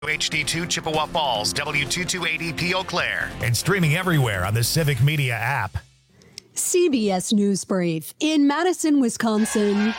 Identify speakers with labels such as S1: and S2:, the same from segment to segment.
S1: HD2 Chippewa Falls, W228EP Eau Claire, and streaming everywhere on the Civic Media app.
S2: CBS News Brief in Madison, Wisconsin.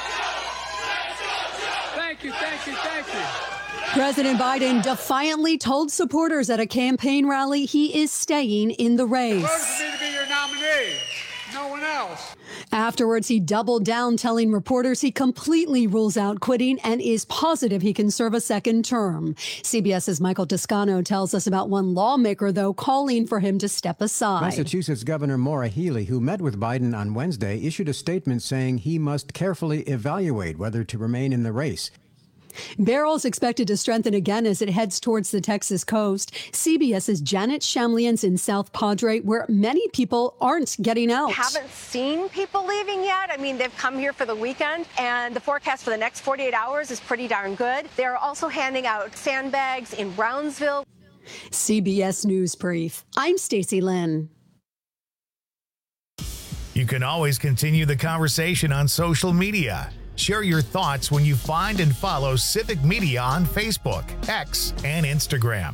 S3: Thank you.
S2: President Biden defiantly told supporters at a campaign rally he is staying in the race.
S3: Vote for me to be your nominee. No one else.
S2: Afterwards, he doubled down, telling reporters he completely rules out quitting and is positive he can serve a second term. CBS's Michael Toscano tells us about one lawmaker, though, calling for him to step aside.
S4: Massachusetts Governor Maura Healey, who met with Biden on Wednesday, issued a statement saying he must carefully evaluate whether to remain in the race.
S2: Barrel's expected to strengthen again as it heads towards the Texas coast. CBS's Janet Shamlian's in South Padre, where many people aren't getting out.
S5: Haven't seen people leaving yet. I mean, they've come here for the weekend, and the forecast for the next 48 hours is pretty darn good. They're also handing out sandbags in Brownsville.
S2: CBS News Brief. I'm Stacey Lynn.
S1: You can always continue the conversation on social media. Share your thoughts when you find and follow Civic Media on Facebook, X, and Instagram.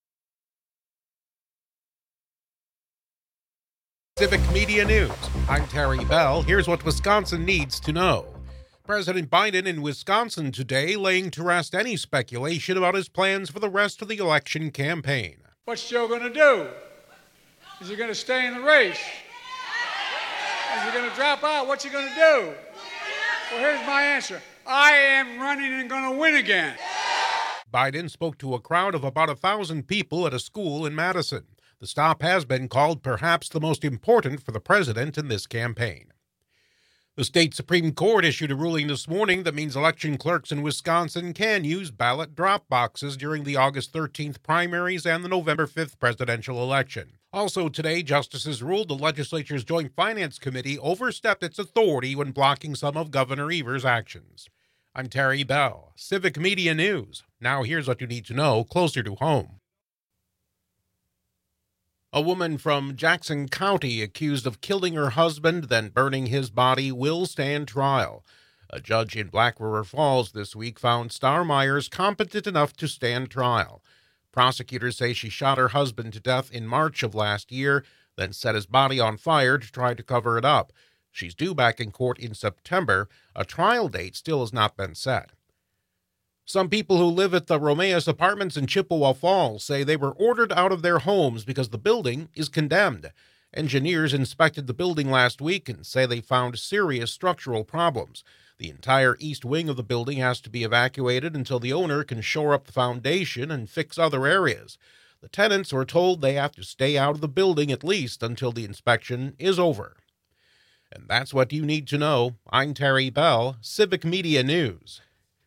S6: Civic Media News. I'm Terry Bell. Here's what Wisconsin needs to know. President Biden in Wisconsin today laying to rest any speculation about his plans for the rest of the election campaign.
S3: What's Joe going to do? Is he going to stay in the race? Is he going to drop out? What's he going to do? Well, here's my answer. I am running and going to win again.
S6: Biden spoke to a crowd of about 1,000 people at a school in Madison. The stop has been called perhaps the most important for the president in this campaign. The state Supreme Court issued a ruling this morning that means election clerks in Wisconsin can use ballot drop boxes during the August 13th primaries and the November 5th presidential election. Also today, justices ruled the legislature's Joint Finance Committee overstepped its authority when blocking some of Governor Evers' actions. I'm Terry Bell, Civic Media News. Now here's what you need to know closer to home. A woman from Jackson County accused of killing her husband, then burning his body, will stand trial. A judge in Black River Falls this week found Star Myers competent enough to stand trial. Prosecutors say she shot her husband to death in March of last year, then set his body on fire to try to cover it up. She's due back in court in September. A trial date still has not been set. Some people who live at the Romeus Apartments in Chippewa Falls say they were ordered out of their homes because the building is condemned. Engineers inspected the building last week and say they found serious structural problems. The entire east wing of the building has to be evacuated until the owner can shore up the foundation and fix other areas. The tenants were told they have to stay out of the building at least until the inspection is over. And that's what you need to know. I'm Terry Bell, Civic Media News.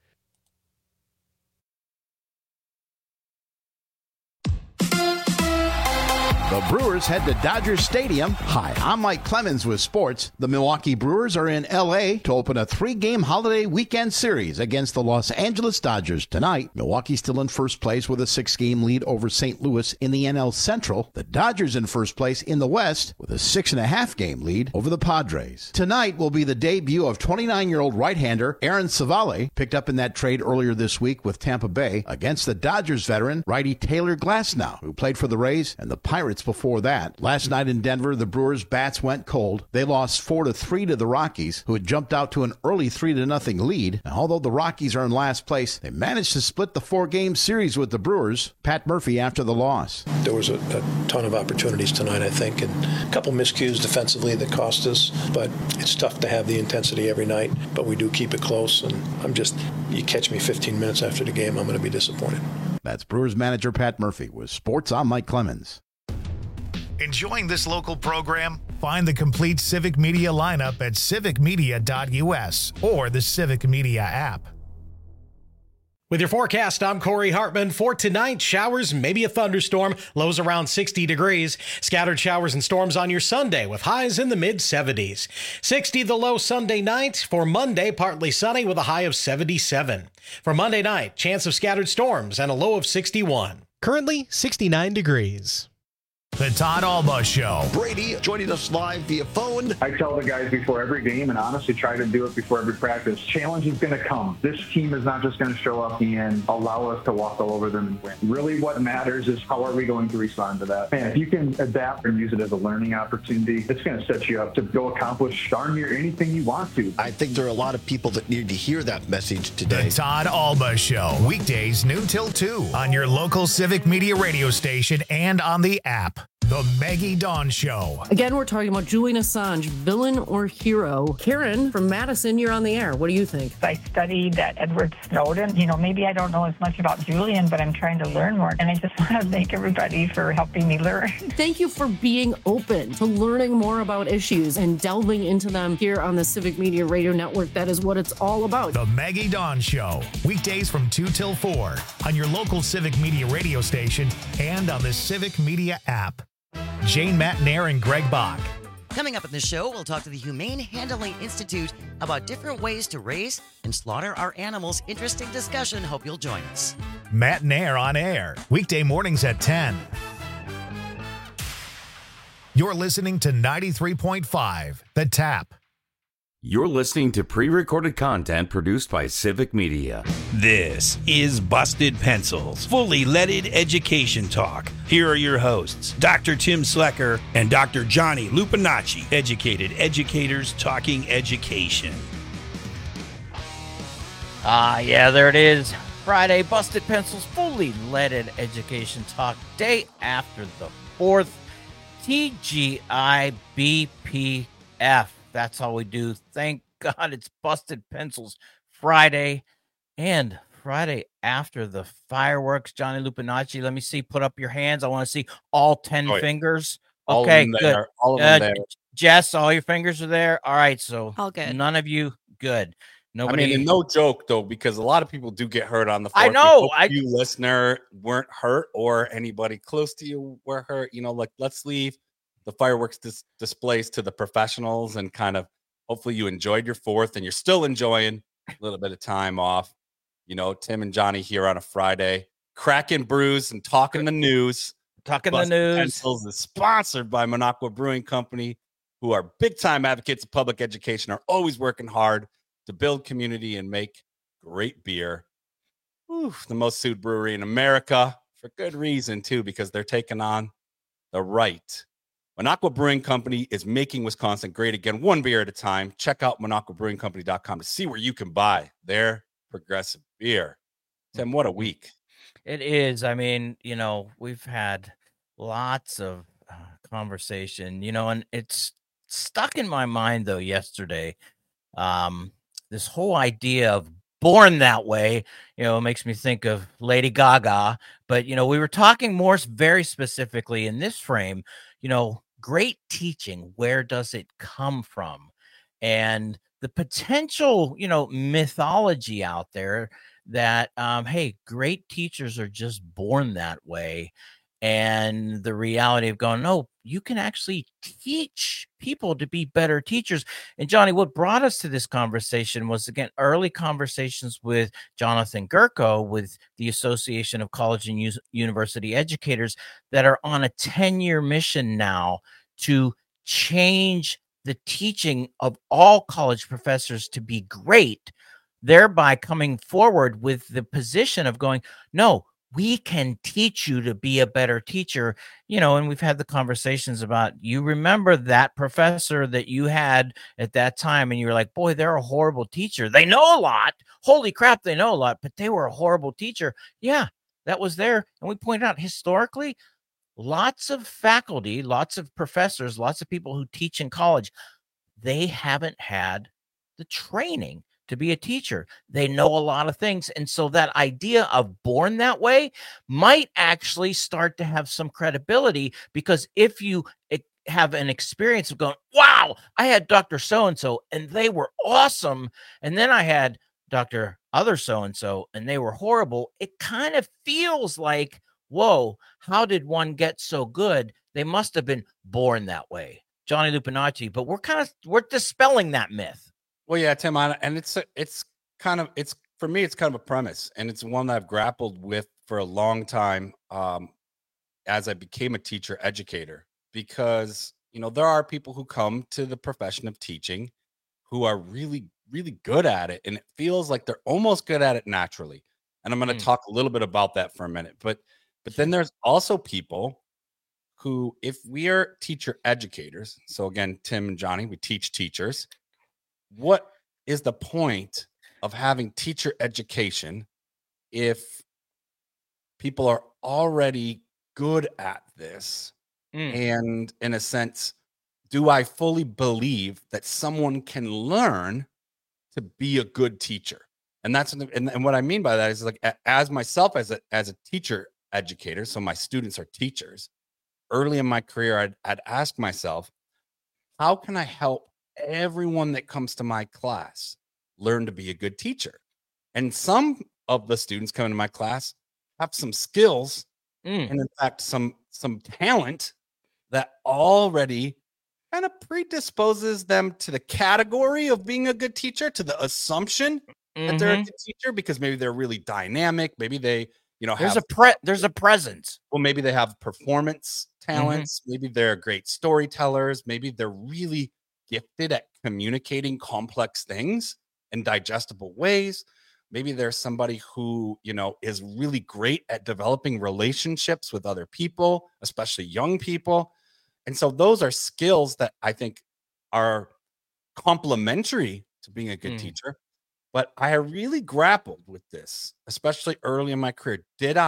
S7: The Brewers head to Dodger Stadium. Hi, I'm Mike Clemens with sports. The Milwaukee Brewers are in L.A. to open a 3-game holiday weekend series against the Los Angeles Dodgers tonight. Milwaukee's still in first place with a 6-game lead over St. Louis in the NL Central. The Dodgers in first place in the West with a 6.5-game lead over the Padres. Tonight will be the debut of 29-year-old right-hander Aaron Civale, picked up in that trade earlier this week with Tampa Bay, against the Dodgers veteran righty Taylor Glasnow, who played for the Rays and the Pirates before that. Last night in Denver, the Brewers' bats went cold. They lost 4-3 to the Rockies, who had jumped out to an early 3-0 lead. And although the Rockies are in last place, they managed to split the 4-game series with the Brewers. Pat Murphy after the loss.
S8: There was a ton of opportunities tonight, I think, and a couple miscues defensively that cost us, but it's tough to have the intensity every night, but we do keep it close, and you catch me 15 minutes after the game, I'm going to be disappointed.
S7: That's Brewers manager Pat Murphy. With sports, I'm Mike Clemens.
S1: Enjoying this local program? Find the complete Civic Media lineup at civicmedia.us or the Civic Media app.
S9: With your forecast, I'm Corey Hartman. For tonight, showers, maybe a thunderstorm, lows around 60 degrees. Scattered showers and storms on your Sunday with highs in the mid-70s. 60 the low Sunday night. For Monday, partly sunny with a high of 77. For Monday night, chance of scattered storms and a low of 61. Currently, 69 degrees.
S1: The Todd Alba Show.
S10: Brady joining us live via phone.
S11: I tell the guys before every game, and honestly try to do it before every practice, challenge is going to come. This team is not just going to show up and allow us to walk all over them and win. Really what matters is how are we going to respond to that. And if you can adapt and use it as a learning opportunity, it's going to set you up to go accomplish darn near anything you want to.
S10: I think there are a lot of people that need to hear that message today.
S1: The Todd Alba Show. Weekdays noon till 2 on your local Civic Media radio station and on the app. The Maggie Dawn Show.
S12: Again, we're talking about Julian Assange, villain or hero. Karen from Madison, you're on the air. What do you think?
S13: I studied Edward Snowden. Maybe I don't know as much about Julian, but I'm trying to learn more. And I just want to thank everybody for helping me learn.
S12: Thank you for being open to learning more about issues and delving into them here on the Civic Media Radio Network. That is what it's all about.
S1: The Maggie Dawn Show. Weekdays from 2 till 4 on your local Civic Media radio station and on the Civic Media app. Jane Matnair and Greg Bach.
S14: Coming up in the show, we'll talk to the Humane Handling Institute about different ways to raise and slaughter our animals. Interesting discussion. Hope you'll join us.
S1: Matnair on air, weekday mornings at 10. You're listening to 93.5, The Tap.
S15: You're listening to pre-recorded content produced by Civic Media.
S16: This is Busted Pencils, fully leaded education talk. Here are your hosts, Dr. Tim Slecker and Dr. Johnny Lupinacci, educated educators talking education.
S17: Yeah, there it is. Friday, Busted Pencils, fully leaded education talk, day after the 4th, TGI BPF. That's all we do. Thank God it's Busted Pencils Friday and Friday after the fireworks. Johnny Lupinacci, let me see. Put up your hands. I want to see all 10 fingers. Okay, good.
S18: All of them there.
S17: Jess, all your fingers are there. All right, so
S19: all good.
S17: None of you good. Nobody.
S18: I mean, and no joke though, because a lot of people do get hurt on the 4th.
S17: I know.
S18: You listener weren't hurt, or anybody close to you were hurt. Like let's leave the fireworks displays to the professionals, and kind of hopefully you enjoyed your 4th and you're still enjoying a little bit of time off. Tim and Johnny here on a Friday, cracking brews and talking the news.
S17: Busted news.
S18: Pencils is sponsored by Minocqua Brewing Company, who are big time advocates of public education, are always working hard to build community and make great beer. The most sued brewery in America, for good reason too, because they're taking on the right. Minocqua Brewing Company is making Wisconsin great again, one beer at a time. Check out MinocquaBrewingCompany.com to see where you can buy their progressive beer. Tim, what a week.
S17: It is. I mean, we've had lots of conversation, and it's stuck in my mind, though, yesterday. This whole idea of Born That Way, makes me think of Lady Gaga. But, we were talking more very specifically in this frame, great teaching, where does it come from? And the potential, mythology out there that, hey, great teachers are just born that way. And the reality of going, no, you can actually teach people to be better teachers. And Johnny, what brought us to this conversation was, again, early conversations with Jonathan Gurko with the Association of College and University Educators that are on a 10-year mission now to change the teaching of all college professors to be great, thereby coming forward with the position of going, no, we can teach you to be a better teacher, and we've had the conversations about, you remember that professor that you had at that time, and you were like, boy, they're a horrible teacher. They know a lot. Holy crap, they know a lot, but they were a horrible teacher. Yeah, that was there. And we pointed out historically, lots of faculty, lots of professors, lots of people who teach in college, they haven't had the training to be a teacher. They know a lot of things. And so that idea of born that way might actually start to have some credibility, because if you have an experience of going, wow, I had Dr. So-and-so and they were awesome, and then I had Dr. other so-and-so and they were horrible, it kind of feels like, whoa, how did one get so good? They must have been born that way. Johnny Lupinacci, but we're dispelling that myth.
S18: Well, yeah, Tim, and it's for me, it's kind of a premise, and it's one that I've grappled with for a long time. as I became a teacher educator, because, you know, there are people who come to the profession of teaching who are really, really good at it. And it feels like they're almost good at it naturally. And I'm going to talk a little bit about that for a minute. But then there's also people who, if we are teacher educators, so again, Tim and Johnny, we teach teachers, what is the point of having teacher education if people are already good at this? And in a sense, do I fully believe that someone can learn to be a good teacher? And that's and what I mean by that is, like, as myself as a teacher educator, so my students are teachers. Early in my career, I'd ask myself, how can I help everyone that comes to my class learn to be a good teacher? And some of the students coming to my class have some skills and, in fact, some talent that already kind of predisposes them to the category of being a good teacher, to the assumption that they're a good teacher, because maybe they're really dynamic. Maybe they, you know,
S17: there's a presence.
S18: Well, maybe they have performance talents. Maybe they're great storytellers. Maybe they're really gifted at communicating complex things in digestible ways. Maybe there's somebody who, you know, is really great at developing relationships with other people, especially young people. And so those are skills that I think are complementary to being a good teacher. But I really grappled with this, especially early in my career.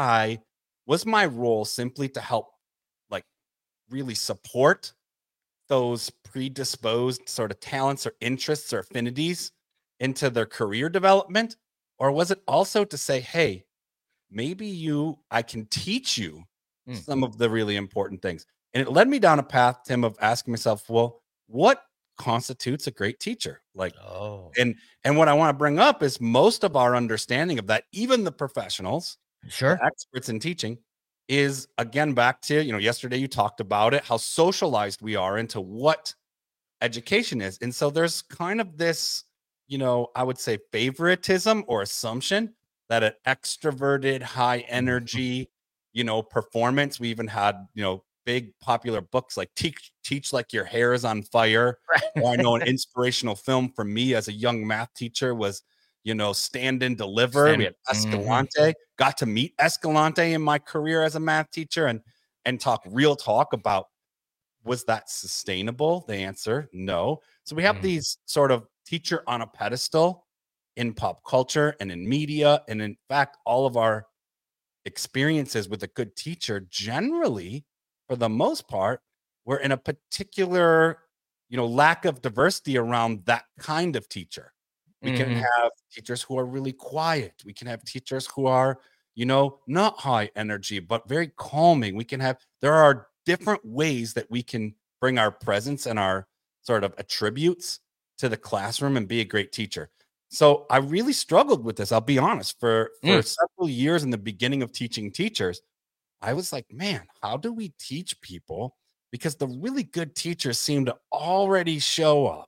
S18: Was my role simply to help, like, really support those predisposed sort of talents or interests or affinities into their career development? Or was it also to say, hey, maybe I can teach you some of the really important things? And it led me down a path, Tim, of asking myself, well, what constitutes a great teacher? Like, and what I want to bring up is most of our understanding of that, even the professionals, the experts in teaching, is, again, back to, you know, yesterday you talked about it, how socialized we are into what education is. And so there's kind of this, you know, I would say favoritism or assumption that an extroverted, high energy, you know, performance. We even had, you know, big popular books like Teach Like Your Hair is on Fire. Or I know an inspirational film for me as a young math teacher was, you know, Stand and Deliver. We had Escalante. Got to meet Escalante in my career as a math teacher and talk real talk about, was that sustainable? The answer, no. So we have these sort of teacher on a pedestal in pop culture and in media. And in fact, all of our experiences with a good teacher, generally, for the most part, we're in a particular, you know, lack of diversity around that kind of teacher. We can have teachers who are really quiet. We can have teachers who are, you know, not high energy, but very calming. There are different ways that we can bring our presence and our sort of attributes to the classroom and be a great teacher. So I really struggled with this. I'll be honest, for several years in the beginning of teaching teachers, I was like, man, how do we teach people? Because the really good teachers seem to already show up,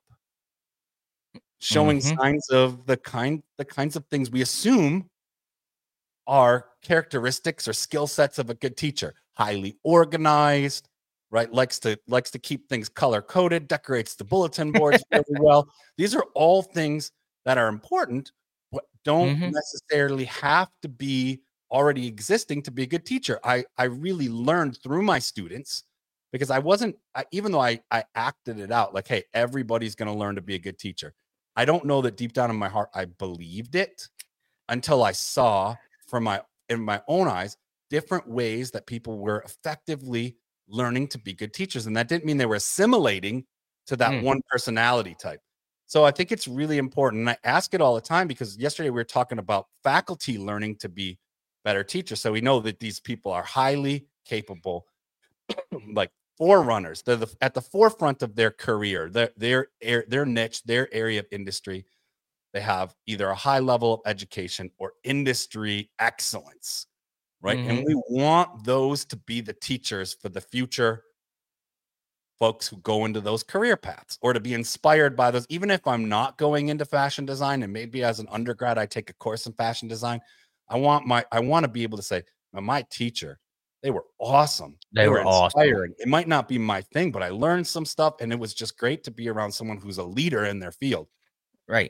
S18: showing signs of the kinds of things we assume are characteristics or skill sets of a good teacher. Highly organized, right? Likes to keep things color coded, decorates the bulletin boards really well. These are all things that are important, but don't necessarily have to be already existing to be a good teacher. I really learned through my students, because even though I acted it out like, hey, everybody's going to learn to be a good teacher, I don't know that deep down in my heart I believed it until I saw in my own eyes different ways that people were effectively learning to be good teachers. And that didn't mean they were assimilating to that one personality type. So I think it's really important. And I ask it all the time, because yesterday we were talking about faculty learning to be better teachers. So we know that these people are highly capable, like forerunners. They're at the forefront of their career, their niche, their area of industry. They have either a high level of education or industry excellence, right? And we want those to be the teachers for the future folks who go into those career paths, or to be inspired by those. Even if I'm not going into fashion design, and maybe as an undergrad I take a course in fashion design, I want to be able to say, my teacher They were awesome.
S17: They were awesome.
S18: inspiring. It might not be my thing, but I learned some stuff, and it was just great to be around someone who's a leader in their field.
S17: Right.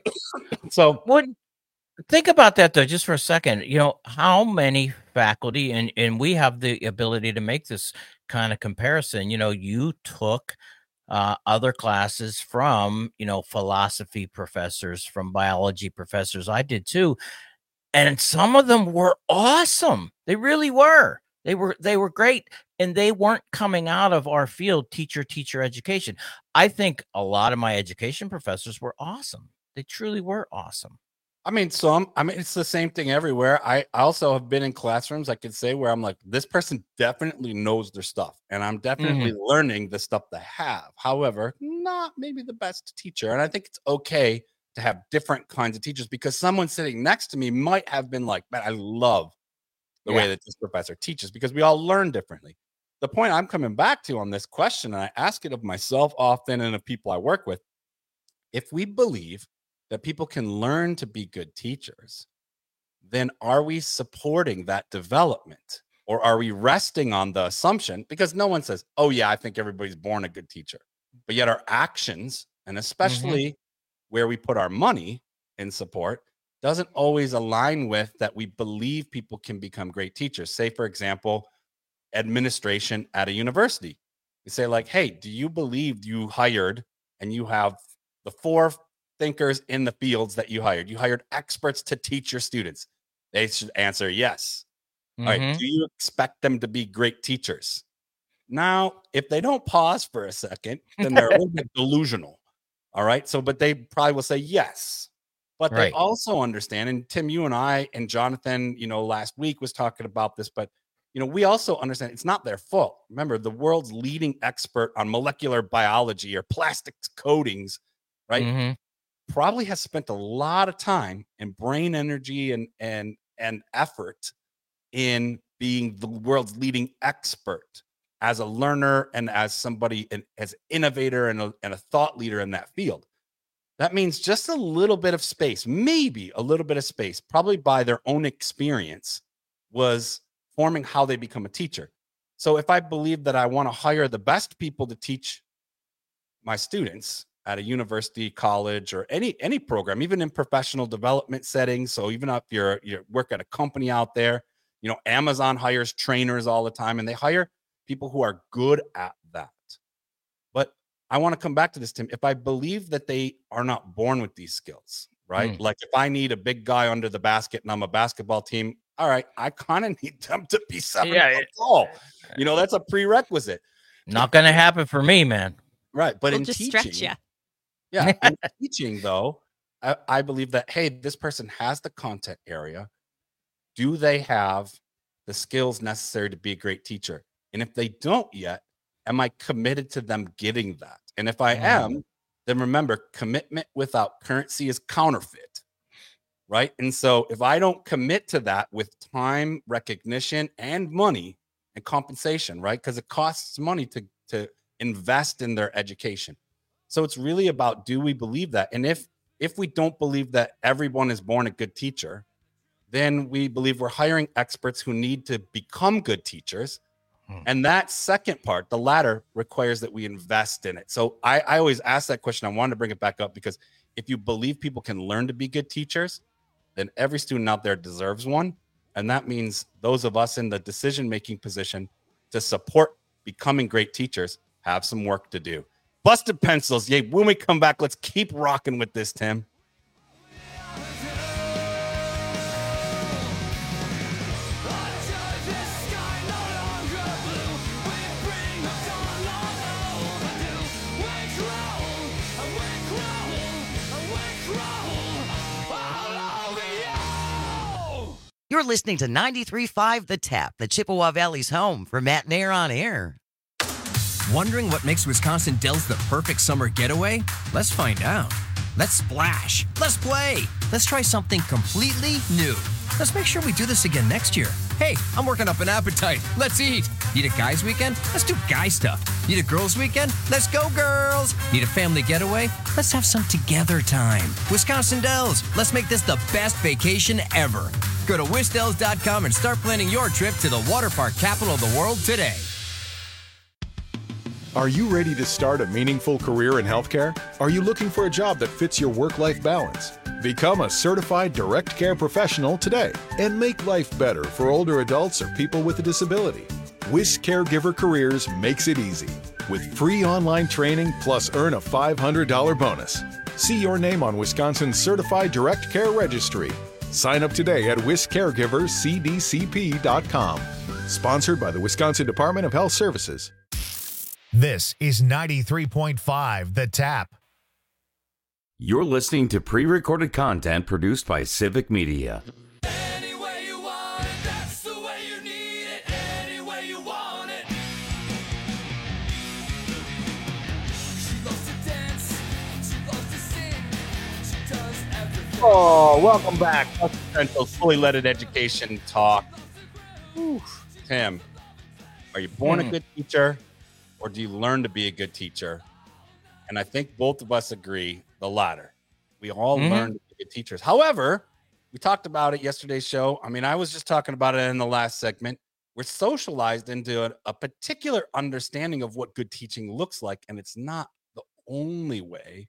S18: So
S17: think about that though, just for a second. You know, how many faculty, and we have the ability to make this kind of comparison. You know, you took other classes from, you know, philosophy professors, from biology professors. I did too. And some of them were awesome. They really were. They were great. And they weren't coming out of our field, teacher education. I think a lot of my education professors were awesome. They truly were awesome.
S18: I mean, it's the same thing everywhere. I also have been in classrooms, I could say, where I'm like, this person definitely knows their stuff, and I'm definitely learning the stuff they have. However, not maybe the best teacher. And I think it's okay to have different kinds of teachers, because someone sitting next to me might have been like, man, I love the way that this professor teaches, because we all learn differently. The point I'm coming back to on this question, and I ask it of myself often and of people I work with, if we believe that people can learn to be good teachers, then are we supporting that development, or are we resting on the assumption? Because no one says, oh yeah, I think everybody's born a good teacher, but yet our actions, and especially where we put our money in support, doesn't always align with that we believe people can become great teachers. Say, for example, administration at a university. You say like, hey, do you believe you hired and you have the 4 thinkers in the fields that you hired experts to teach your students? They should answer yes. All right, do you expect them to be great teachers? Now, if they don't pause for a second, then they're a little bit delusional. All right, but they probably will say yes. But they also understand, and Tim, you and I and Jonathan, you know, last week was talking about this, but you know, we also understand it's not their fault. Remember, the world's leading expert on molecular biology or plastics coatings, right? Probably has spent a lot of time and brain energy and effort in being the world's leading expert as a learner and as somebody and as an innovator and a thought leader in that field. That means just a little bit of space, maybe a little bit of space, probably by their own experience, was forming how they become a teacher. So if I believe that I want to hire the best people to teach my students at a university, college, or any program, even in professional development settings. So even if you work at a company out there, you know, Amazon hires trainers all the time, and they hire people who are good at that. But I want to come back to this, Tim. If I believe that they are not born with these skills, right? Like if I need a big guy under the basket and I'm a basketball team, all right, I kind of need them to be 7 foot tall. You know, that's a prerequisite.
S17: Not going to happen for me, man.
S18: Right. But
S19: We'll
S18: in
S19: just
S18: teaching,
S19: stretch you.
S18: Yeah. In teaching, though, I believe that, hey, this person has the content area. Do they have the skills necessary to be a great teacher? And if they don't yet, am I committed to them getting that? And if I am, then remember, commitment without currency is counterfeit, right? And so if I don't commit to that with time, recognition, and money and compensation, right? Because it costs money to invest in their education. So it's really about, do we believe that? And if we don't believe that everyone is born a good teacher, then we believe we're hiring experts who need to become good teachers. And that second part, the latter, requires that we invest in it. So I always ask that question. I wanted to bring it back up because if you believe people can learn to be good teachers, then every student out there deserves one. And that means those of us in the decision-making position to support becoming great teachers have some work to do. Busted Pencils. Yay. When we come back, let's keep rocking with this, Tim.
S14: You're listening to 93.5 The Tap, the Chippewa Valley's home for Matt and Air on Air.
S20: Wondering what makes Wisconsin Dells the perfect summer getaway? Let's find out. Let's splash. Let's play. Let's try something completely new. Let's make sure we do this again next year. Hey, I'm working up an appetite. Let's eat. Need a guys weekend? Let's do guy stuff. Need a girls weekend? Let's go girls. Need a family getaway? Let's have some together time. Wisconsin Dells, let's make this the best vacation ever. Go to Whistles.com and start planning your trip to the water park capital of the world today.
S19: Are you ready to start a meaningful career in healthcare? Are you looking for a job that fits your work-life balance? Become a certified direct care professional today and make life better for older adults or people with a disability. WIS Caregiver Careers makes it easy with free online training plus earn a $500 bonus. See your name on Wisconsin's Certified Direct Care Registry. Sign up today at wiscaregivercdcp.com. Sponsored by the Wisconsin Department of Health Services.
S1: This is 93.5 The Tap.
S15: You're listening to pre-recorded content produced by Civic Media.
S18: Oh, welcome back. Central Fully Loaded Education Talk. Whew. Tim, are you born a good teacher, or do you learn to be a good teacher? And I think both of us agree the latter. We all learn to be good teachers. However, we talked about it yesterday's show. I mean, I was just talking about it in the last segment. We're socialized into a particular understanding of what good teaching looks like, and it's not the only way,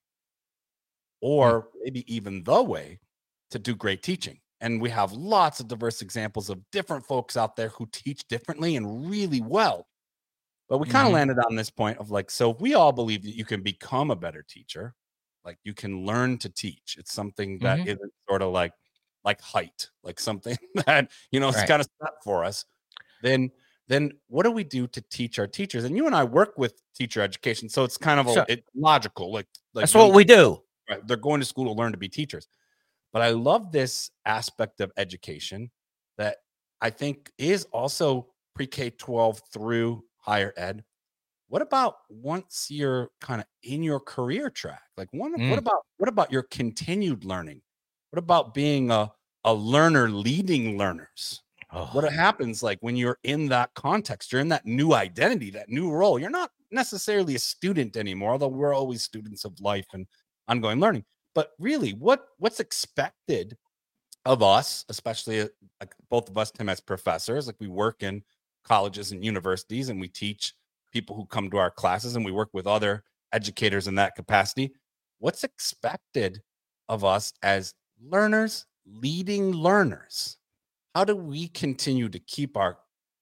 S18: or maybe even the way, to do great teaching. And we have lots of diverse examples of different folks out there who teach differently and really well. But we kind of landed on this point of like, so we all believe that you can become a better teacher. Like you can learn to teach. It's something that isn't sort of like height, like something that, it's kind of set for us. Then what do we do to teach our teachers? And you and I work with teacher education. So it's kind of it's logical. Like
S17: that's what we do.
S18: Right? They're going to school to learn to be teachers. But I love this aspect of education that I think is also pre-K-12 through higher ed. What about once you're kind of in your career track? Like what about your continued learning? What about being a learner leading learners? What happens like when you're in that context? You're in that new identity, that new role. You're not necessarily a student anymore, although we're always students of life and ongoing learning. But really, what's expected of us, especially like both of us, Tim, as professors, like we work in colleges and universities and we teach people who come to our classes and we work with other educators in that capacity. What's expected of us as learners leading learners? How do we continue to keep our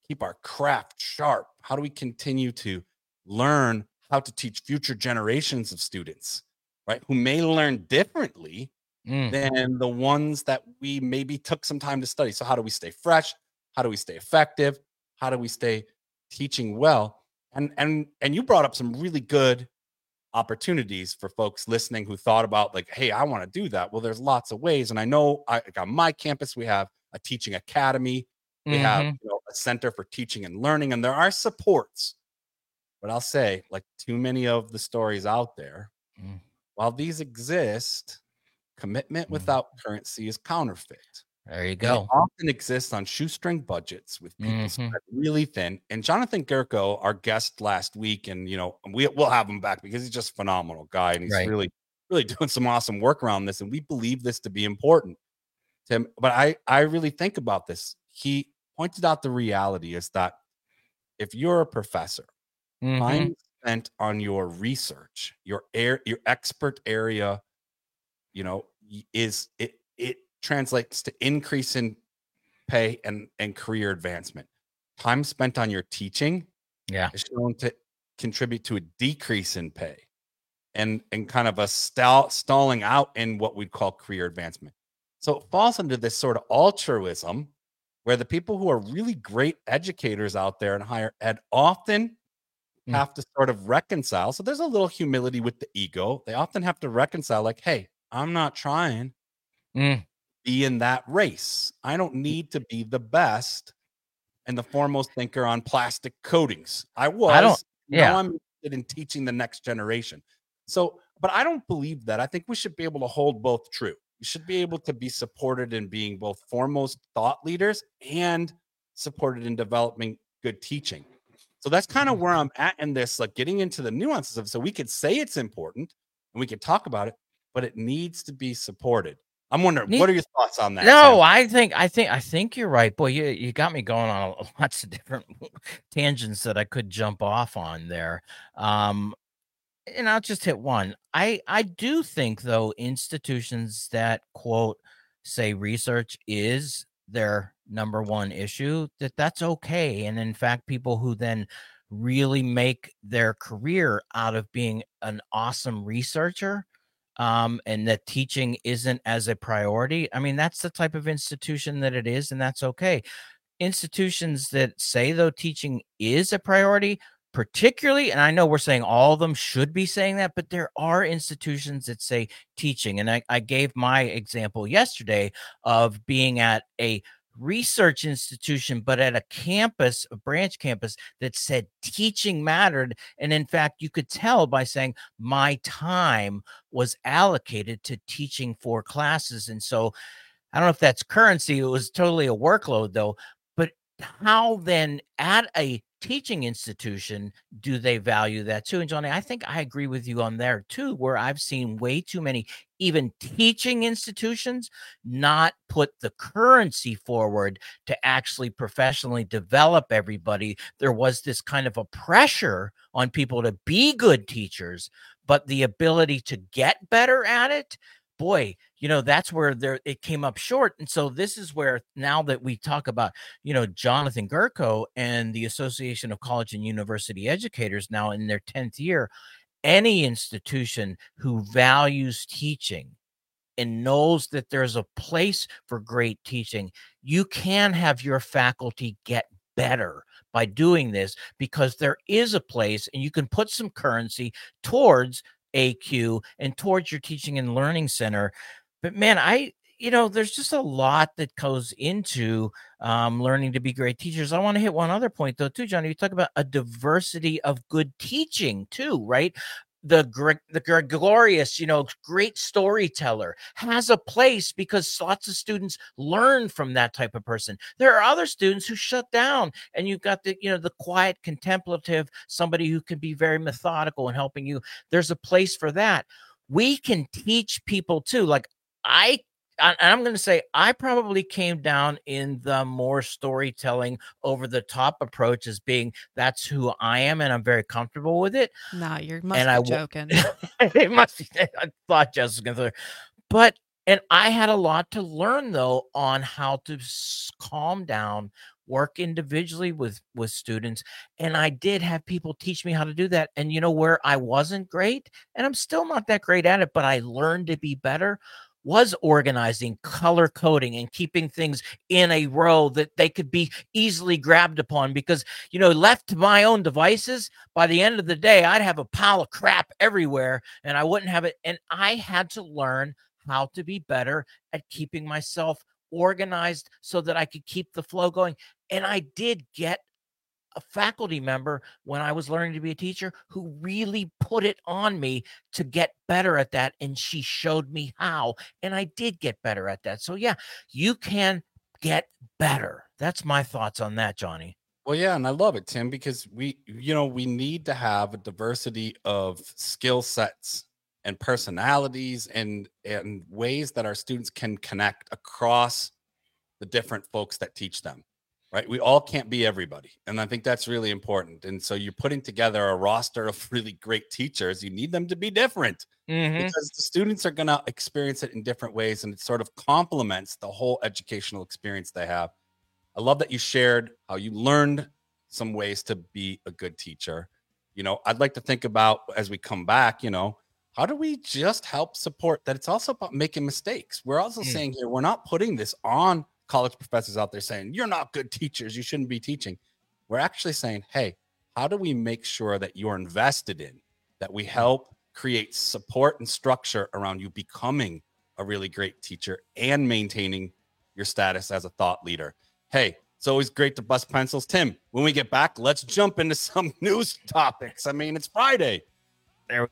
S18: craft sharp? How do we continue to learn how to teach future generations of students, right, who may learn differently than the ones that we maybe took some time to study? So how do we stay fresh? How do we stay effective? How do we stay teaching well? And you brought up some really good opportunities for folks listening who thought about like, hey, I want to do that. Well, there's lots of ways. And I know on my campus, we have a teaching academy. We have a center for teaching and learning, and there are supports. But I'll say, like too many of the stories out there, while these exist, commitment without currency is counterfeit.
S17: There you go.
S18: It often exists on shoestring budgets with people spread really thin. And Jonathan Gerko, our guest last week, and we'll have him back because he's just a phenomenal guy, and he's really doing some awesome work around this. And we believe this to be important, Tim. But I really think about this. He pointed out the reality is that if you're a professor, time spent on your research, your expert area, it translates to increase in pay and career advancement. Time spent on your teaching is shown to contribute to a decrease in pay and kind of a stalling out in what we'd call career advancement. So it falls into this sort of altruism where the people who are really great educators out there in higher ed often have to sort of reconcile. So there's a little humility with the ego. They often have to reconcile like, hey, I'm not trying be in that race. I don't need to be the best and the foremost thinker on plastic coatings. I'm interested in teaching the next generation. So, but I don't believe that. I think we should be able to hold both true. We should be able to be supported in being both foremost thought leaders and supported in developing good teaching. So that's kind of where I'm at in this, like getting into the nuances of, so we could say it's important and we could talk about it, but it needs to be supported. I'm wondering, what are your thoughts on that?
S17: No,
S18: Tim?
S17: I think you're right. Boy, you got me going on lots of different tangents that I could jump off on there. And I'll just hit one. I do think though institutions that quote say research is their number one issue, that's okay. And in fact, people who then really make their career out of being an awesome researcher, and that teaching isn't as a priority. I mean, that's the type of institution that it is, and that's okay. Institutions that say, though, teaching is a priority, particularly, and I know we're saying all of them should be saying that, but there are institutions that say teaching. And I gave my example yesterday of being at a research institution, but at a campus, a branch campus that said teaching mattered. And in fact, you could tell by saying my time was allocated to teaching 4 classes. And so I don't know if that's currency. It was totally a workload though. But how then at a teaching institution do they value that too? And Johnny, I think I agree with you on there too, where I've seen way too many even teaching institutions not put the currency forward to actually professionally develop everybody. There was this kind of a pressure on people to be good teachers, but the ability to get better at it, boy, that's where it came up short. And so this is where, now that we talk about, Jonathan Gerko and the Association of College and University Educators now in their 10th year, any institution who values teaching and knows that there's a place for great teaching, you can have your faculty get better by doing this, because there is a place and you can put some currency towards AQ and towards your teaching and learning center. But man, there's just a lot that goes into learning to be great teachers. I want to hit one other point though, too, Johnny. You talk about a diversity of good teaching too, right? The gregarious, great storyteller has a place because lots of students learn from that type of person. There are other students who shut down, and you've got the quiet, contemplative, somebody who can be very methodical in helping you. There's a place for that. We can teach people too. Like I'm going to say I probably came down in the more storytelling, over the top approach as being that's who I am, and I'm very comfortable with it.
S21: No, you must be joking.
S17: It must be. I thought Jess was going to, but I had a lot to learn though on how to calm down, work individually with students, and I did have people teach me how to do that. And where I wasn't great, and I'm still not that great at it, but I learned to be better, was organizing, color coding, and keeping things in a row that they could be easily grabbed upon. Because, left to my own devices, by the end of the day, I'd have a pile of crap everywhere and I wouldn't have it. And I had to learn how to be better at keeping myself organized so that I could keep the flow going. And I did get a faculty member when I was learning to be a teacher who really put it on me to get better at that. And she showed me how, and I did get better at that. So yeah, you can get better. That's my thoughts on that, Johnny.
S18: Well, yeah. And I love it, Tim, because we need to have a diversity of skill sets and personalities and ways that our students can connect across the different folks that teach them. Right. We all can't be everybody. And I think that's really important. And so you're putting together a roster of really great teachers. You need them to be different because the students are going to experience it in different ways. And it sort of complements the whole educational experience they have. I love that you shared how you learned some ways to be a good teacher. I'd like to think about, as we come back, how do we just help support that? It's also about making mistakes. We're also saying here, we're not putting this on college professors out there saying, you're not good teachers, you shouldn't be teaching. We're actually saying, hey, how do we make sure that you're invested in, that we help create support and structure around you becoming a really great teacher and maintaining your status as a thought leader? Hey, it's always great to bust pencils. Tim, when we get back, let's jump into some news topics. I mean, it's Friday. There.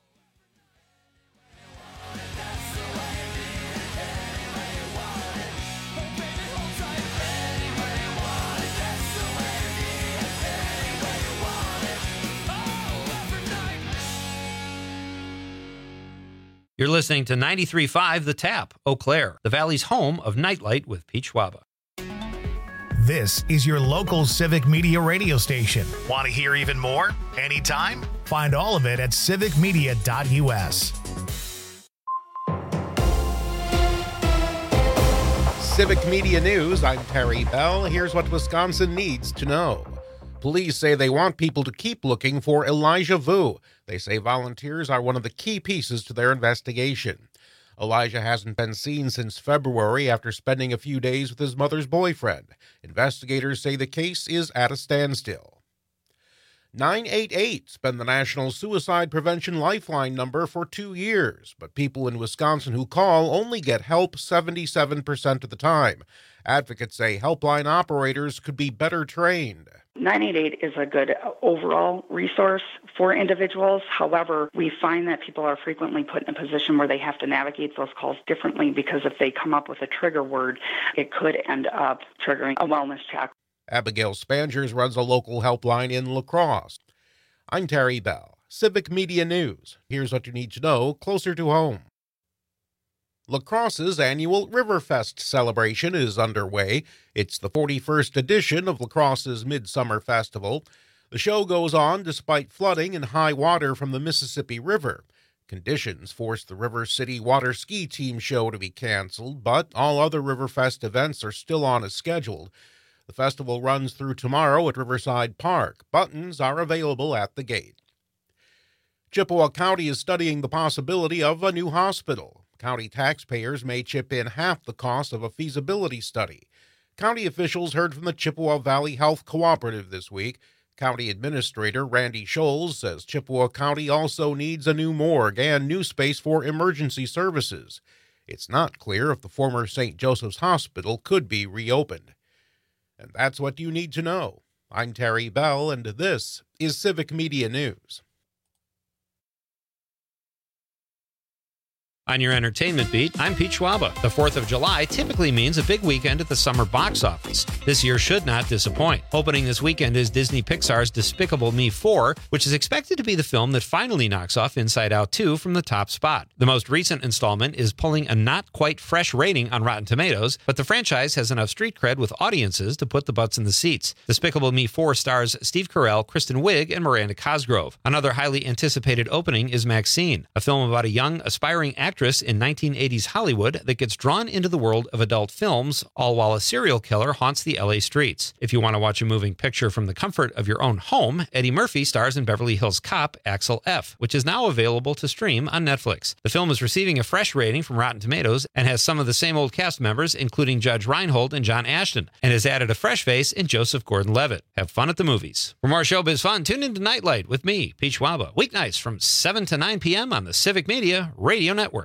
S4: You're listening to 93.5 The Tap, Eau Claire, the Valley's home of Nightlight with Pete Schwaba.
S1: This is your local Civic Media radio station. Want to hear even more? Anytime? Find all of it at civicmedia.us.
S6: Civic Media News, I'm Terry Bell. Here's what Wisconsin needs to know. Police say they want people to keep looking for Elijah Vu. They say volunteers are one of the key pieces to their investigation. Elijah hasn't been seen since February after spending a few days with his mother's boyfriend. Investigators say the case is at a standstill. 988's been the National Suicide Prevention Lifeline number for 2 years, but people in Wisconsin who call only get help 77% of the time. Advocates say helpline operators could be better trained.
S22: 988 is a good overall resource for individuals. However, we find that people are frequently put in a position where they have to navigate those calls differently because if they come up with a trigger word, it could end up triggering a wellness check.
S6: Abigail Spangers runs a local helpline in La Crosse. I'm Terry Bell. Civic Media News. Here's what you need to know closer to home. La Crosse's annual Riverfest celebration is underway. It's the 41st edition of La Crosse's Midsummer Festival. The show goes on despite flooding and high water from the Mississippi River. Conditions forced the River City Water Ski Team show to be canceled, but all other Riverfest events are still on as scheduled. The festival runs through tomorrow at Riverside Park. Buttons are available at the gate. Chippewa County is studying the possibility of a new hospital. County taxpayers may chip in half the cost of a feasibility study. County officials heard from the Chippewa Valley Health Cooperative this week. County Administrator Randy Scholes says Chippewa County also needs a new morgue and new space for emergency services. It's not clear if the former St. Joseph's Hospital could be reopened. And that's what you need to know. I'm Terry Bell, and this is Civic Media News.
S4: On your entertainment beat, I'm Pete Schwaba. The 4th of July typically means a big weekend at the summer box office. This year should not disappoint. Opening this weekend is Disney Pixar's Despicable Me 4, which is expected to be the film that finally knocks off Inside Out 2 from the top spot. The most recent installment is pulling a not quite fresh rating on Rotten Tomatoes, but the franchise has enough street cred with audiences to put the butts in the seats. Despicable Me 4 stars Steve Carell, Kristen Wiig, and Miranda Cosgrove. Another highly anticipated opening is Maxine, a film about a young, aspiring actress in 1980s Hollywood that gets drawn into the world of adult films, all while a serial killer haunts the LA streets. If you want to watch a moving picture from the comfort of your own home, Eddie Murphy stars in Beverly Hills Cop, Axel F., which is now available to stream on Netflix. The film is receiving a fresh rating from Rotten Tomatoes and has some of the same old cast members, including Judge Reinhold and John Ashton, and has added a fresh face in Joseph Gordon-Levitt. Have fun at the movies. For more showbiz fun, tune into Nightlight with me, Pete Schwaba, weeknights from 7 to 9 p.m. on the Civic Media Radio Network.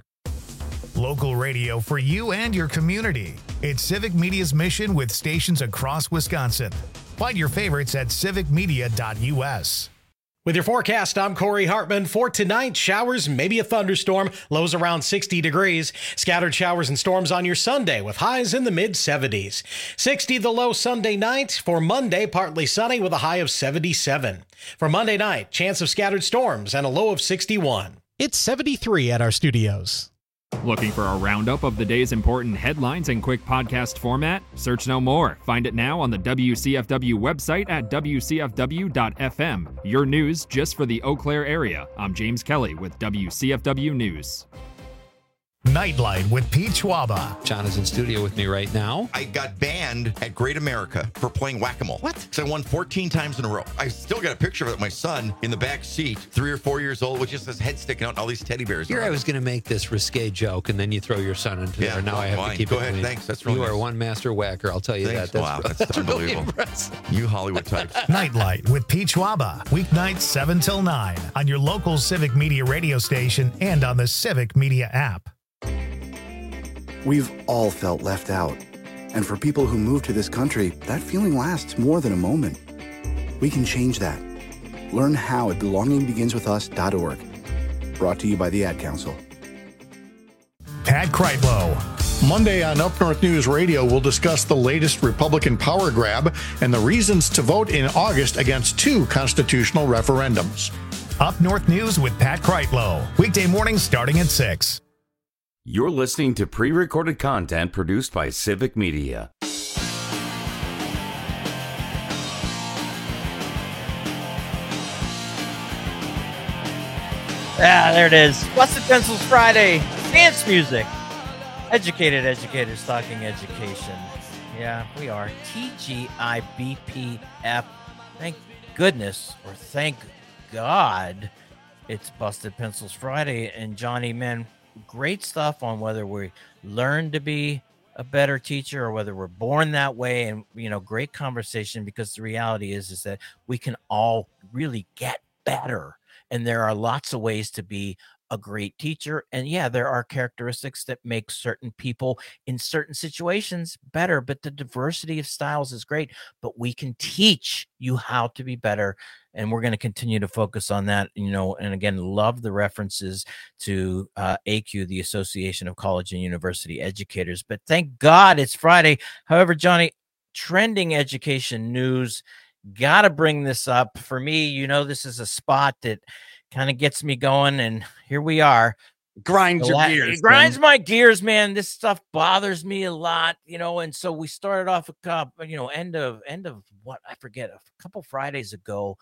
S1: Local radio for you and your community. It's Civic Media's mission with stations across Wisconsin. Find your favorites at civicmedia.us.
S9: With your forecast, I'm Corey Hartman. For tonight, showers, maybe a thunderstorm, lows around 60 degrees. Scattered showers and storms on your Sunday with highs in the mid-70s. 60 the low Sunday night. For Monday, partly sunny with a high of 77. For Monday night, chance of scattered storms and a low of 61.
S23: It's 73 at our studios.
S24: Looking for a roundup of the day's important headlines in quick podcast format? Search no more. Find it now on the WCFW website at WCFW.FM. Your news just for the Eau Claire area. I'm James Kelly with WCFW News.
S1: Nightlight with Pete Schwaba.
S4: John is in studio with me right now.
S25: I got banned at Great America for playing whack-a-mole. What? Because I won 14 times in a row. I still got a picture of it, my son in the back seat, 3 or 4 years old, with just his head sticking out and all these teddy bears.
S4: Here I was going to make this risque joke, and then you throw your son into there. Now I have to keep it clean.
S25: Thanks. That's really
S4: You
S25: nice.
S4: are one master whacker, I'll tell you that.
S25: That's unbelievable.
S4: Really
S25: you Hollywood types.
S1: Nightlight with Pete Schwaba. Weeknights 7 till 9 on your local Civic Media radio station and on the Civic Media app.
S26: We've all felt left out. And for people who move to this country, that feeling lasts more than a moment. We can change that. Learn how at belongingbeginswithus.org. Brought to you by the Ad Council.
S1: Pat Kreitlow.
S27: Monday on Up North News Radio, we'll discuss the latest Republican power grab and the reasons to vote in August against 2 constitutional referendums.
S1: Up North News with Pat Kreitlow. Weekday mornings starting at 6.
S15: You're listening to pre-recorded content produced by Civic Media.
S17: Yeah, there it is. Busted Pencils Friday. Dance music. Educated educators talking education. Yeah, we are. TGIBPF. Thank goodness, or thank God, it's Busted Pencils Friday. And Johnny, man, great stuff on whether we learn to be a better teacher or whether we're born that way. And, you know, great conversation, because the reality is that we can all really get better. And there are lots of ways to be a great teacher. And yeah, there are characteristics that make certain people in certain situations better, but the diversity of styles is great. But we can teach you how to be better. And we're going to continue to focus on that, you know, and again, love the references to ACU, the Association of College and University Educators. But thank God it's Friday. However, Johnny, trending education news, got to bring this up. For me, you know, this is a spot that kind of gets me going, and here we are.
S18: Grinds your gears.
S17: It grinds my gears, man. This stuff bothers me a lot, you know. And so we started off end of what, I forget, a couple Fridays ago.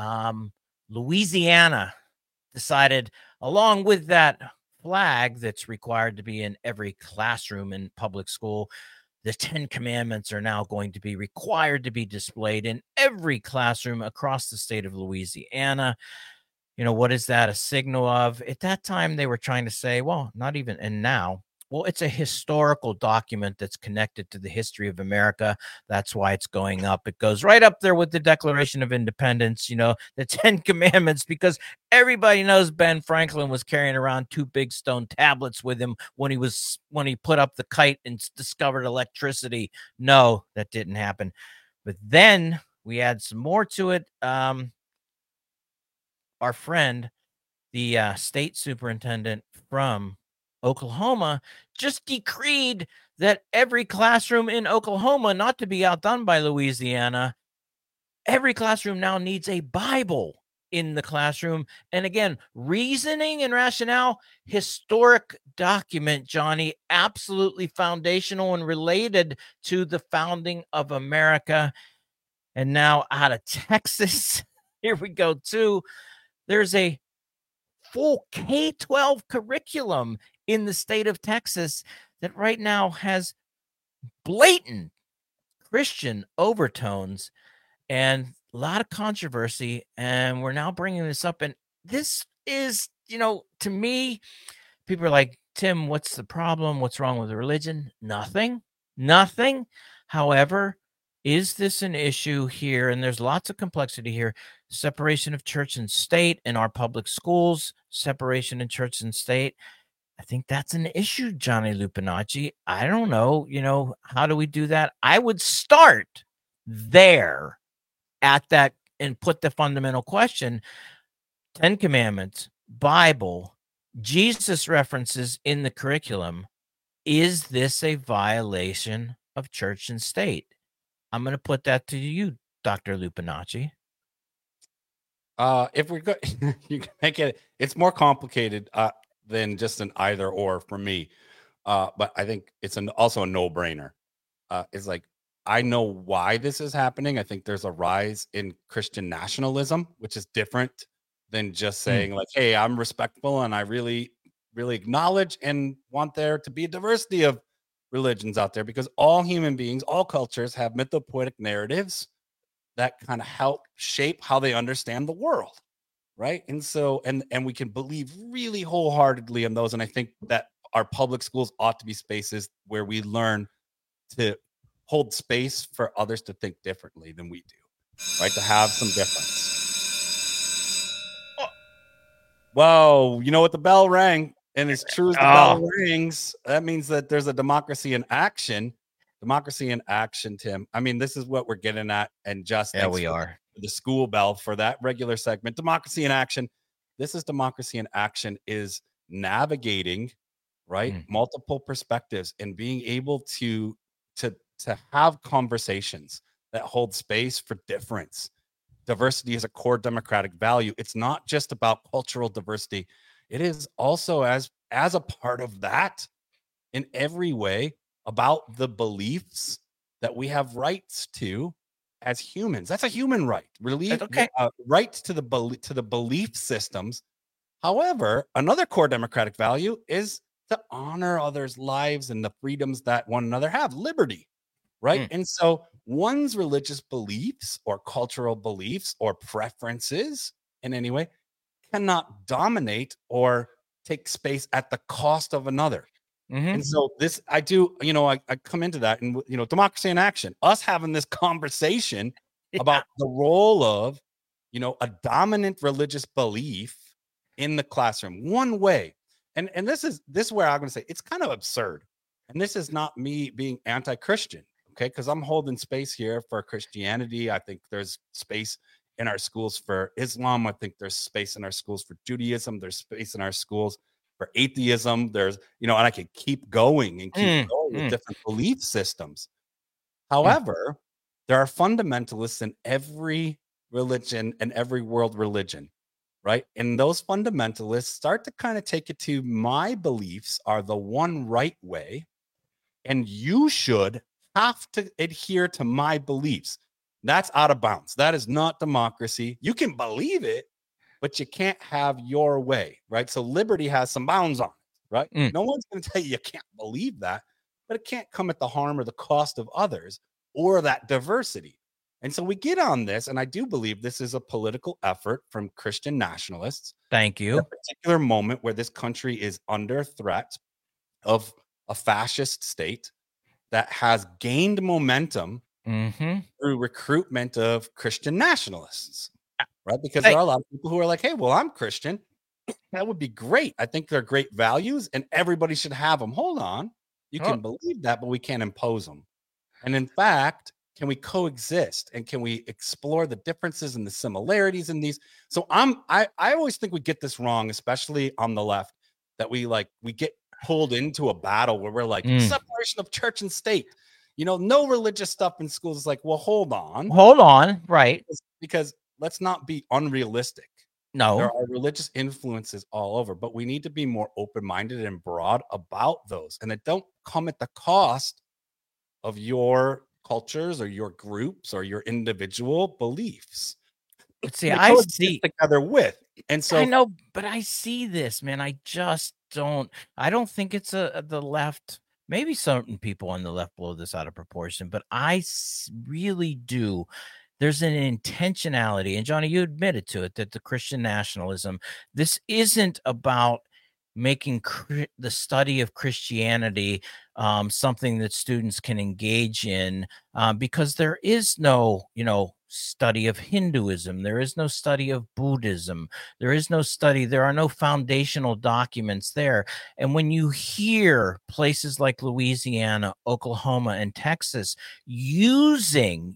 S17: Louisiana decided, along with that flag that's required to be in every classroom in public school, the 10 Commandments are now going to be required to be displayed in every classroom across the state of Louisiana. You know, what is that a signal of? At that time, they were trying to say, well, not even, and now, well, it's a historical document that's connected to the history of America. That's why it's going up. It goes right up there with the Declaration of Independence, you know, the 10 Commandments, because everybody knows Ben Franklin was carrying around 2 big stone tablets with him when he put up the kite and discovered electricity. No, that didn't happen. But then we add some more to it. Our friend, the state superintendent from Oklahoma, just decreed that every classroom in Oklahoma, not to be outdone by Louisiana, every classroom now needs a Bible in the classroom. And again, reasoning and rationale, historic document, Johnny, absolutely foundational and related to the founding of America. And now out of Texas, here we go too. There's a full K-12 curriculum in the state of Texas that right now has blatant Christian overtones and a lot of controversy. And we're now bringing this up. And this is, you know, to me, people are like, Tim, what's the problem? What's wrong with the religion? Nothing. However, is this an issue here? And there's lots of complexity here. Separation of church and state in our public schools, separation in church and state. I think that's an issue, Johnny Lupinacci. I don't know, you know, how do we do that? I would start there at that and put the fundamental question: 10 Commandments, Bible, Jesus references in the curriculum. Is this a violation of church and state? I'm going to put that to you, Dr. Lupinacci.
S18: If we're good, you can make it. It's more complicated than just an either or for me. But I think it's also a no-brainer. It's like, I know why this is happening. I think there's a rise in Christian nationalism, which is different than just saying like, hey, I'm respectful and I really, really acknowledge and want there to be a diversity of religions out there, because all human beings, all cultures have mythopoetic narratives that kind of help shape how they understand the world, right? And so, and we can believe really wholeheartedly in those. And I think that our public schools ought to be spaces where we learn to hold space for others to think differently than we do, right? To have some difference. Whoa, you know what? The bell rang. And as true as the bell rings, that means that there's a democracy in action. Democracy in action, Tim. I mean, this is what we're getting at. And just
S17: we are
S18: the school bell for that regular segment. Democracy in action. This is democracy in action, is navigating, right, multiple perspectives and being able to have conversations that hold space for difference. Diversity is a core democratic value. It's not just about cultural diversity. It is also, as as a part of that in every way about the beliefs that we have rights to as humans. That's a human right. Really, rights to the belief systems. However, another core democratic value is to honor others' lives and the freedoms that one another have, liberty, right? And so one's religious beliefs or cultural beliefs or preferences in any way cannot dominate or take space at the cost of another. And so this, I come into that, and democracy in action, us having this conversation about the role of, a dominant religious belief in the classroom. One way, and this is where I'm going to say it's kind of absurd. And this is not me being anti-Christian, okay? Because I'm holding space here for Christianity. I think there's space in our schools for Islam. I think there's space in our schools for Judaism. There's space in our schools for atheism. There's, and I could keep going and keep going with different belief systems. However, there are fundamentalists in every religion and every world religion, right? And those fundamentalists start to kind of take it to, my beliefs are the one right way, and you should have to adhere to my beliefs. That's out of bounds. That is not democracy. You can believe it, but you can't have your way, right? So liberty has some bounds on it, right? No one's going to tell you can't believe that, but it can't come at the harm or the cost of others or that diversity. And so we get on this, and I do believe this is a political effort from Christian nationalists.
S17: Thank you.
S18: At a particular moment where this country is under threat of a fascist state that has gained momentum through recruitment of Christian nationalists. Right? Because there are a lot of people who are like, hey, well, I'm Christian. That would be great. I think they're great values and everybody should have them. Hold on. You can believe that, but we can't impose them. And in fact, can we coexist and can we explore the differences and the similarities in these? So I always think we get this wrong, especially on the left, that we get pulled into a battle where we're like separation of church and state. No religious stuff in schools. Is like, well, hold on.
S17: Right.
S18: Because let's not be unrealistic.
S17: No.
S18: There are religious influences all over, but we need to be more open-minded and broad about those. And it don't come at the cost of your cultures or your groups or your individual beliefs.
S17: But see, I see
S18: together with. And so
S17: I know, but I see this, man. I just don't. I don't think it's the left. Maybe certain people on the left blow this out of proportion, but I really do. There's an intentionality, and Johnny, you admitted to it, that the Christian nationalism, this isn't about making the study of Christianity something that students can engage in, because there is no, study of Hinduism. There is no study of Buddhism. There is no study. There are no foundational documents there. And when you hear places like Louisiana, Oklahoma, and Texas using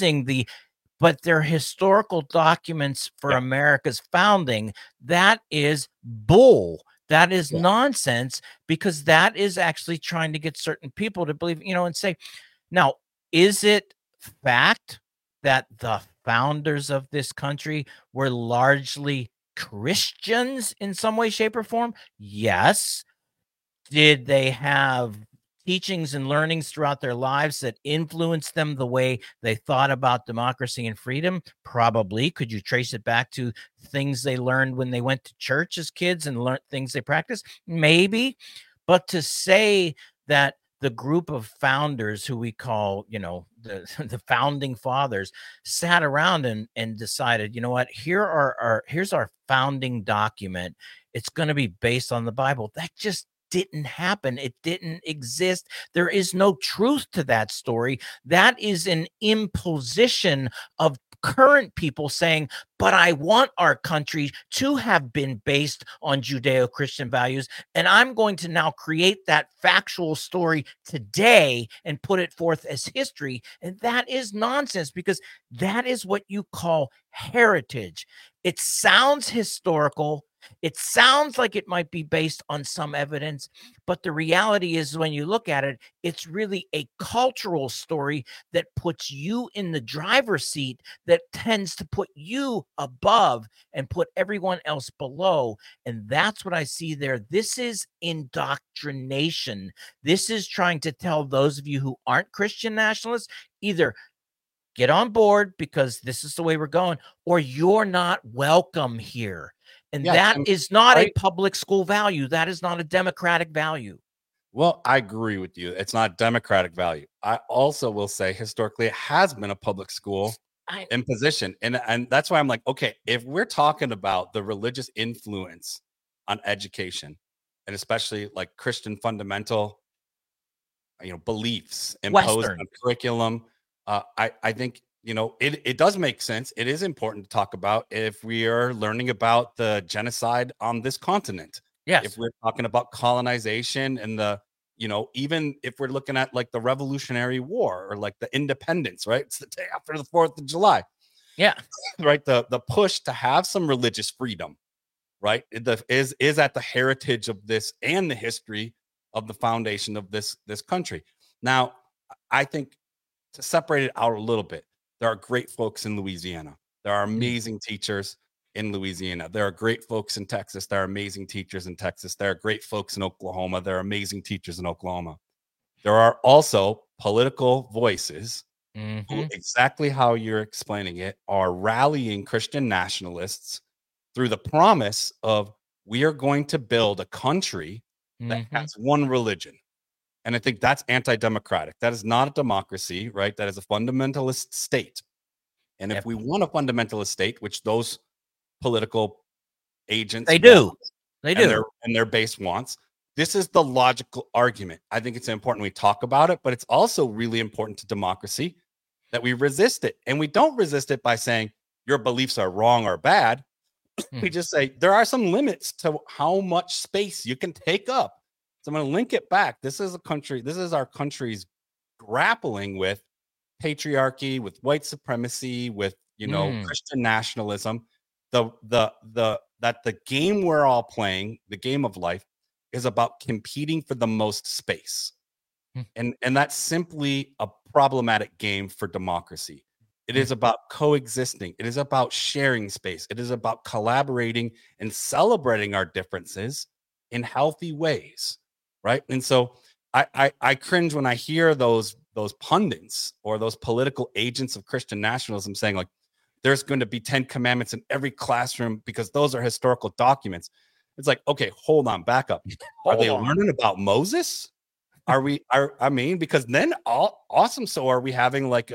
S17: but they're historical documents for America's founding, that is bull. That is nonsense, because that is actually trying to get certain people to believe, and say, now, is it fact that the founders of this country were largely Christians in some way, shape, or form? Yes. Did they have teachings and learnings throughout their lives that influenced them the way they thought about democracy and freedom? Probably. Could you trace it back to things they learned when they went to church as kids and learned things they practiced? Maybe. But to say that the group of founders who we call, the founding fathers, sat around and decided, here's our founding document. It's going to be based on the Bible. That just didn't happen. It didn't exist. There is no truth to that story. That is an imposition of current people saying, but I want our country to have been based on Judeo-Christian values, and I'm going to now create that factual story today and put it forth as history. And that is nonsense, because that is what you call heritage. It sounds historical. It sounds like it might be based on some evidence, but the reality is when you look at it, it's really a cultural story that puts you in the driver's seat, that tends to put you above and put everyone else below. And that's what I see there. This is indoctrination. This is trying to tell those of you who aren't Christian nationalists, either get on board because this is the way we're going, or you're not welcome here. And that is not a public school value. That is not a democratic value.
S18: Well, I agree with you. It's not democratic value. I also will say historically it has been a public school imposition. And that's why I'm like, okay, if we're talking about the religious influence on education, and especially like Christian fundamental, beliefs imposed on curriculum, I think, it does make sense. It is important to talk about if we are learning about the genocide on this continent.
S17: Yes.
S18: If we're talking about colonization and even if we're looking at like the Revolutionary War or like the independence, right? It's the day after the 4th of July.
S17: Yeah.
S18: Right. The push to have some religious freedom, right? Is at the heritage of this and the history of the foundation of this country. Now, I think to separate it out a little bit, there are great folks in Louisiana. There are amazing teachers in Louisiana. There are great folks in Texas. There are amazing teachers in Texas. There are great folks in Oklahoma. There are amazing teachers in Oklahoma. There are also political voices who, exactly how you're explaining it, are rallying Christian nationalists through the promise of we are going to build a country that has one religion. And I think that's anti-democratic. That is not a democracy, right? That is a fundamentalist state. And if we want a fundamentalist state, which those political agents
S17: do,
S18: and their base wants, this is the logical argument. I think it's important we talk about it, but it's also really important to democracy that we resist it. And we don't resist it by saying your beliefs are wrong or bad. We just say there are some limits to how much space you can take up. So I'm going to link it back. This is our country's grappling with patriarchy, with white supremacy, with, Christian nationalism. That the game we're all playing, the game of life, is about competing for the most space. And that's simply a problematic game for democracy. It is about coexisting. It is about sharing space. It is about collaborating and celebrating our differences in healthy ways. Right. And so I cringe when I hear those pundits or those political agents of Christian nationalism saying like there's going to be 10 commandments in every classroom because those are historical documents. It's like, OK, hold on, back up. Are they learning about Moses? Because then awesome. So are we having like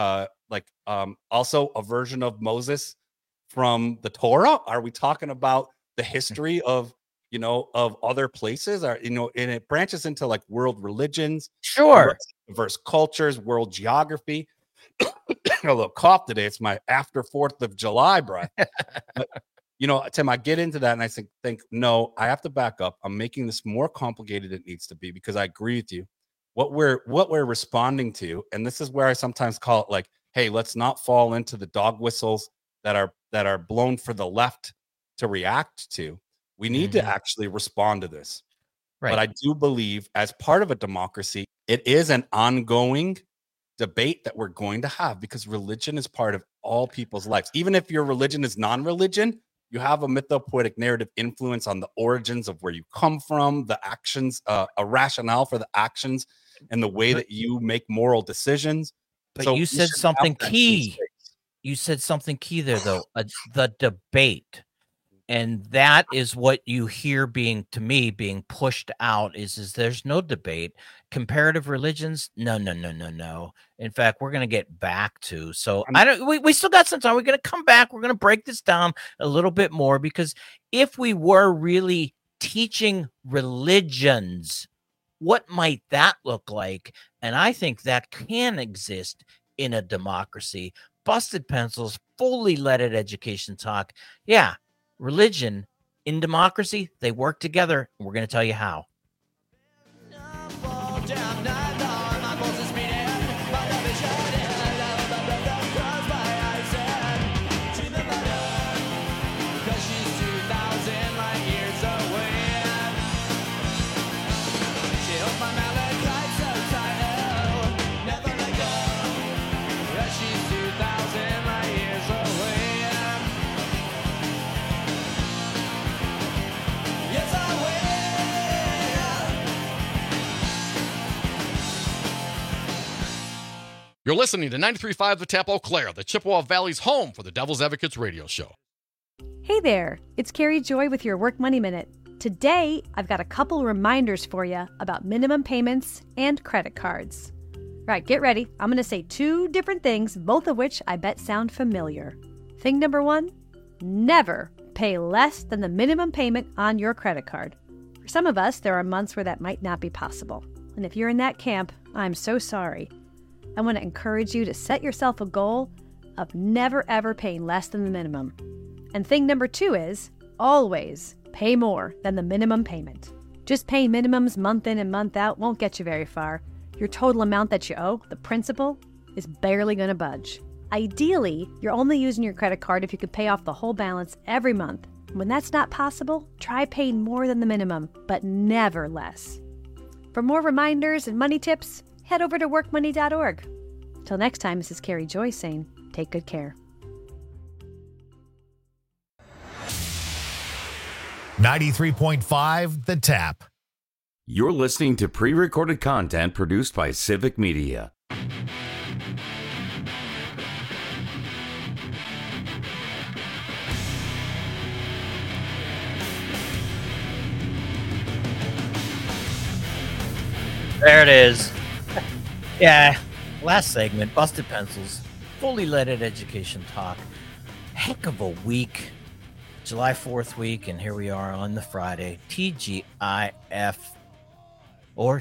S18: also a version of Moses from the Torah? Are we talking about the history of other places, and it branches into like world religions, diverse cultures, world geography. A little cough today. It's my after 4th of July breath. But, Tim, I get into that and I think, no, I have to back up. I'm making this more complicated than it needs to be because I agree with you. What we're responding to, and this is where I sometimes call it like, hey, let's not fall into the dog whistles that are blown for the left to react to. We need to actually respond to this. Right. But I do believe as part of a democracy, it is an ongoing debate that we're going to have because religion is part of all people's lives. Even if your religion is non-religion, you have a mythopoetic narrative influence on the origins of where you come from, the actions, a rationale for the actions and the way that you make moral decisions.
S17: But so you said something key. You said something key there, though, the debate. And that is what you hear being pushed out is there's no debate. Comparative religions, no. In fact, we're going to get back to. So we still got some time. We're going to come back. We're going to break this down a little bit more because if we were really teaching religions, what might that look like? And I think that can exist in a democracy. Busted Pencils, fully leaded education talk. Yeah. Religion in democracy, they work together. We're going to tell you how.
S2: You're listening to 93.5 The Tap Eau Claire, the Chippewa Valley's home for the Devil's Advocates radio show.
S3: Hey there, it's Carrie Joy with your Work Money Minute. Today, I've got a couple reminders for you about minimum payments and credit cards. Right, get ready. I'm going to say two different things, both of which I bet sound familiar. Thing number one, never pay less than the minimum payment on your credit card. For some of us, there are months where that might not be possible. And if you're in that camp, I'm so sorry. I want to encourage you to set yourself a goal of never ever paying less than the minimum. And thing number two is always pay more than the minimum payment. Just paying minimums month in and month out won't get you very far. Your total amount that you owe, the principal, is barely going to budge. Ideally, you're only using your credit card if you could pay off the whole balance every month. When that's not possible, try paying more than the minimum, but never less. For more reminders and money tips, head over to workmoney.org. Till next time, this is Carrie Joy saying, take good care.
S1: 93.5 The Tap.
S15: You're listening to pre-recorded content produced by Civic Media.
S17: There it is. Yeah, last segment, Busted Pencils, fully leaded education talk. Heck of a week. July 4th week, and here we are on the Friday. TGIF or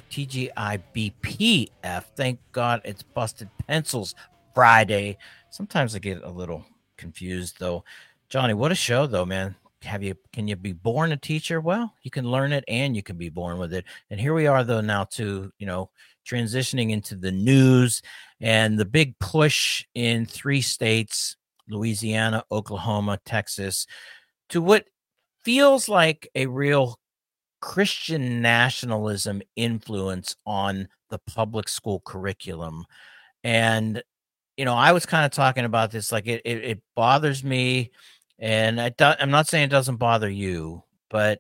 S17: TGIBPF. Thank God it's Busted Pencils Friday. Sometimes I get a little confused, though. Johnny, what a show, though, man. Can you be born a teacher? Well, you can learn it and you can be born with it. And here we are, though, now to, transitioning into the news and the big push in 3 states, Louisiana, Oklahoma, Texas, to what feels like a real Christian nationalism influence on the public school curriculum. And, I was kind of talking about this, like it bothers me. And I'm not saying it doesn't bother you, but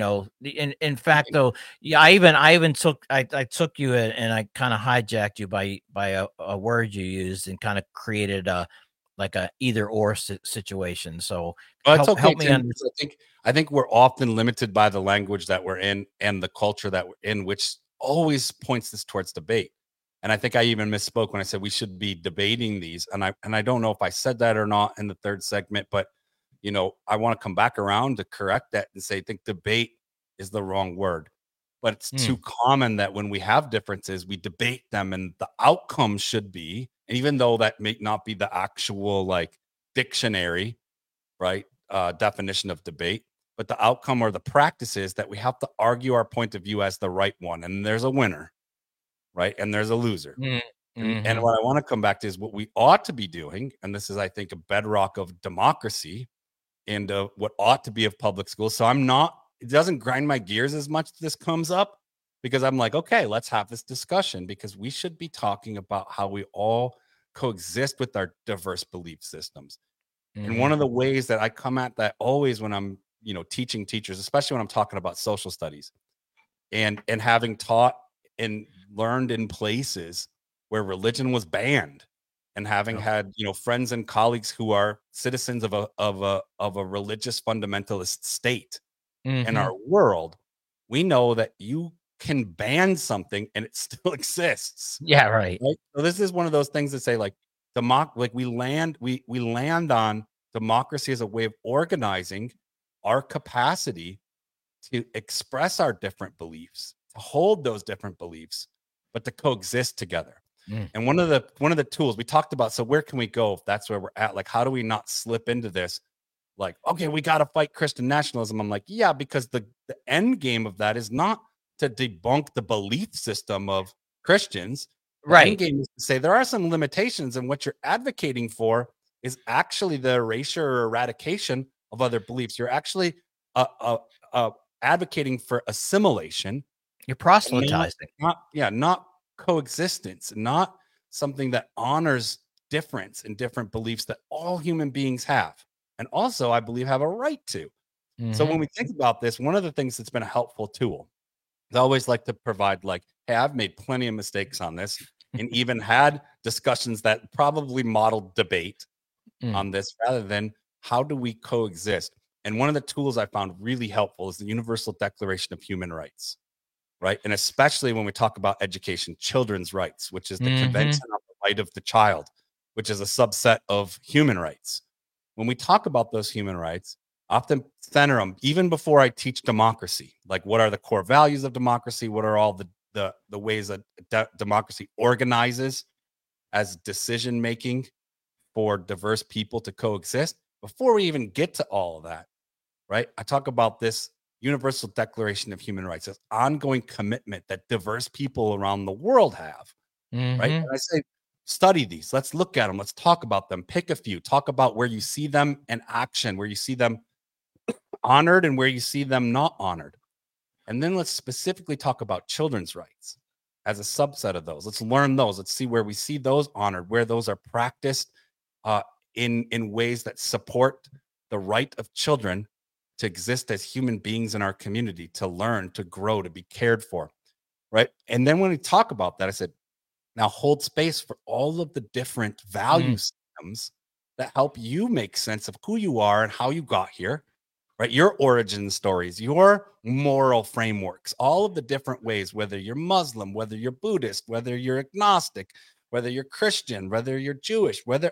S17: in fact, though, yeah, I took you and I kind of hijacked you by a word you used and kind of created a either or situation. So
S18: help
S17: me understand.
S18: I think we're often limited by the language that we're in and the culture that we're in, which always points this towards debate. And I think I even misspoke when I said we should be debating these. And I don't know if I said that or not in the third segment, but I want to come back around to correct that and say, I think debate is the wrong word, but it's too common that when we have differences, we debate them and the outcome should be, and even though that may not be the actual dictionary, right, definition of debate, but the outcome or the practice is that we have to argue our point of view as the right one. And there's a winner, right? And there's a loser.
S17: Mm-hmm.
S18: And what I want to come back to is what we ought to be doing. And this is, I think, a bedrock of democracy and what ought to be of public schools. So it doesn't grind my gears as much as this comes up, because I'm like, okay, let's have this discussion, because we should be talking about how we all coexist with our diverse belief systems. Mm-hmm. And one of the ways that I come at that always when I'm, teaching teachers, especially when I'm talking about social studies and having taught and learned in places where religion was banned, and having had, friends and colleagues who are citizens of a religious fundamentalist state in our world, we know that you can ban something and it still exists.
S17: Yeah, right.
S18: So this is one of those things that say we land on democracy as a way of organizing our capacity to express our different beliefs, to hold those different beliefs, but to coexist together. And one of the tools we talked about, so where can we go if that's where we're at? Like, how do we not slip into this? Like, okay, we got to fight Christian nationalism. I'm like, yeah, because the end game of that is not to debunk the belief system of Christians. The end game is to say there are some limitations, and what you're advocating for is actually the erasure or eradication of other beliefs. You're actually advocating for assimilation.
S17: You're proselytizing.
S18: Not coexistence, not something that honors difference and different beliefs that all human beings have, and also I believe have a right to. So when we think about this, one of the things that's been a helpful tool, I always like to provide hey, I've made plenty of mistakes on this and even had discussions that probably modeled debate on this rather than how do we coexist? And one of the tools I found really helpful is the Universal Declaration of Human Rights, right? And especially when we talk about education, children's rights, which is the Convention on the Right of the Child, which is a subset of human rights. When we talk about those human rights, often center them even before I teach democracy. Like, what are the core values of democracy? What are all the ways that democracy organizes as decision making for diverse people to coexist? Before we even get to all of that, right? I talk about this Universal Declaration of Human Rights, this ongoing commitment that diverse people around the world have, right? And I say, study these. Let's look at them. Let's talk about them. Pick a few. Talk about where you see them in action, where you see them honored and where you see them not honored. And then let's specifically talk about children's rights as a subset of those. Let's learn those. Let's see where we see those honored, where those are practiced in ways that support the right of children to exist as human beings in our community, to learn, to grow, to be cared for, right? And then when we talk about that, I said, now hold space for all of the different value systems that help you make sense of who you are and how you got here, right? Your origin stories, your moral frameworks, all of the different ways, whether you're Muslim, whether you're Buddhist, whether you're agnostic, whether you're Christian, whether you're Jewish, we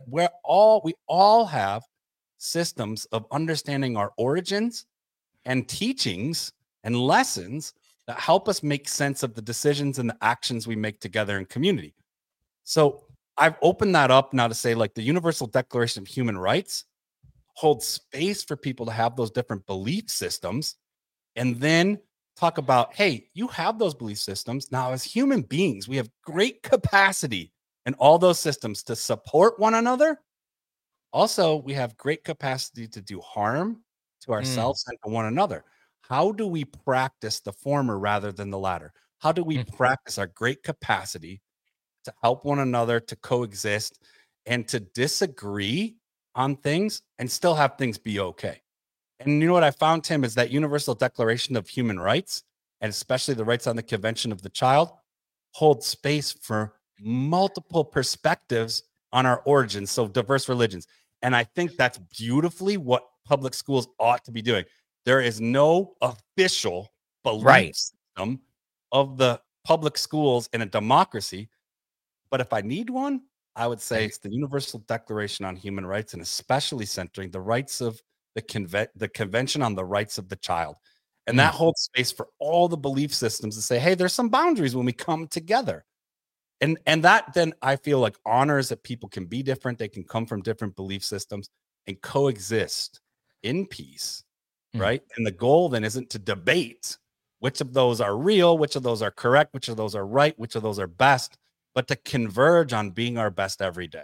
S18: all have systems of understanding our origins and teachings and lessons that help us make sense of the decisions and the actions we make together in community. So I've opened that up now to say, like, the Universal Declaration of Human Rights holds space for people to have those different belief systems, and then talk about, hey, you have those belief systems. Now, as human beings, we have great capacity in all those systems to support one another. Also, we have great capacity to do harm to ourselves and to one another. How do we practice the former rather than the latter? How do we practice our great capacity to help one another, to coexist, and to disagree on things and still have things be okay? And you know what I found, Tim, is that Universal Declaration of Human Rights, and especially the rights on the Convention of the Child, hold space for multiple perspectives on our origins, so diverse religions. And I think that's beautifully what public schools ought to be doing. There is no official belief system of the public schools in a democracy. But if I need one, I would say it's the Universal Declaration on Human Rights, and especially centering the rights of the Convention on the Rights of the Child. And that holds space for all the belief systems to say, hey, there's some boundaries when we come together. And that then I feel like honors that people can be different. They can come from different belief systems and coexist in peace, right? And the goal then isn't to debate which of those are real, which of those are correct, which of those are right, which of those are best, but to converge on being our best every day.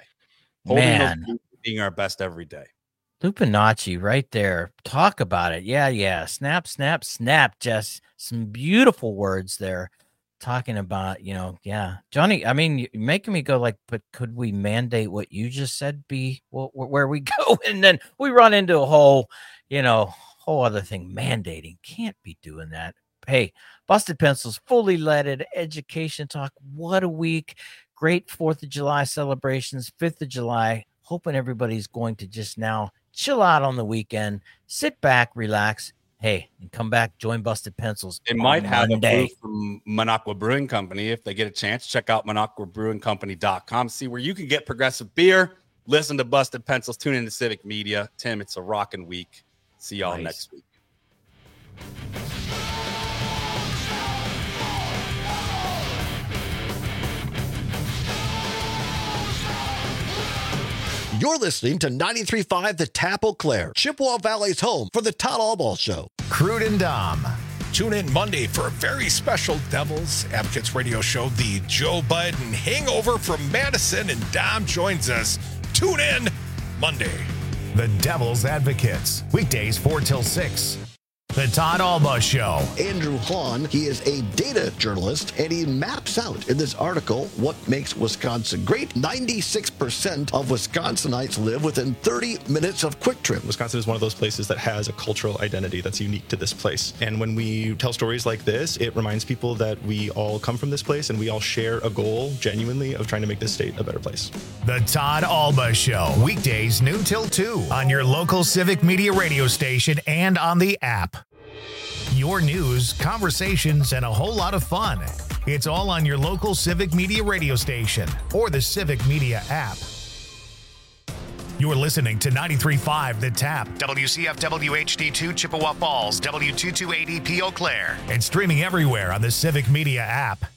S18: Being our best every day.
S17: Lupinacci right there. Talk about it. Yeah. Snap, snap, snap. Just some beautiful words there. Talking about, Johnny, I mean, you're making me go like, but could we mandate what you just said be where we go? And then we run into a whole other thing. Mandating. Can't be doing that. Hey, Busted Pencils, fully leaded education talk. What a week. Great 4th of July celebrations, 5th of July. Hoping everybody's going to just now chill out on the weekend, sit back, relax. Hey, and come back, join Busted Pencils.
S18: They might have a booth from Minocqua Brewing Company. If they get a chance, check out MinocquaBrewingCompany.com. See where you can get progressive beer. Listen to Busted Pencils. Tune into Civic Media. Tim, it's a rocking week. See y'all next week.
S5: You're listening to 93.5 The Tap Eau Claire, Chippewa Valley's home for the Todd Allball Show.
S1: Crude and Dom.
S7: Tune in Monday for a very special Devil's Advocates radio show, the Joe Biden Hangover from Madison, and Dom joins us. Tune in Monday.
S1: The Devil's Advocates, weekdays 4 till 6. The Todd Alba Show.
S5: Andrew Hahn, he is a data journalist, and he maps out in this article what makes Wisconsin great. 96% of Wisconsinites live within 30 minutes of Quick Trip.
S8: Wisconsin is one of those places that has a cultural identity that's unique to this place. And when we tell stories like this, it reminds people that we all come from this place and we all share a goal, genuinely, of trying to make this state a better place.
S1: The Todd Alba Show. Weekdays noon till 2 on your local Civic Media radio station and on the app. Your news, conversations, and a whole lot of fun. It's all on your local Civic Media radio station or the Civic Media app. You're listening to 93.5 The Tap, WCFW HD2 Chippewa Falls, W228EP Eau Claire, and streaming everywhere on the Civic Media app.